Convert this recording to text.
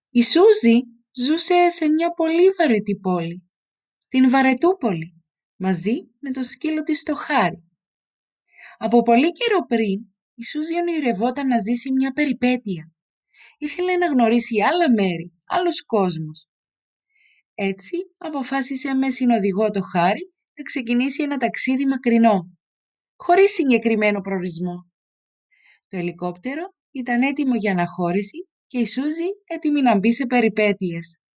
Η Σούζη ζούσε σε μια πολύ βαρετή πόλη, την Βαρετούπολη, μαζί με το σκύλο της το Χάρη. Από πολύ καιρό πριν, η Σούζη ονειρευόταν να ζήσει μια περιπέτεια. Ήθελε να γνωρίσει άλλα μέρη, άλλους κόσμους. Έτσι, αποφάσισε με συνοδηγό το Χάρη να ξεκινήσει ένα ταξίδι μακρινό, χωρίς συγκεκριμένο προορισμό. Το ελικόπτερο ήταν έτοιμο για αναχώρηση και η Σούζη έτοιμη να μπει σε περιπέτειες.